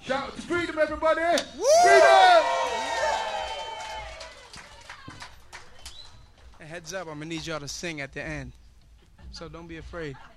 Shout out to freedom, everybody. Woo! Freedom! Hey, heads up, I'm going to need y'all to sing at the end. So don't be afraid.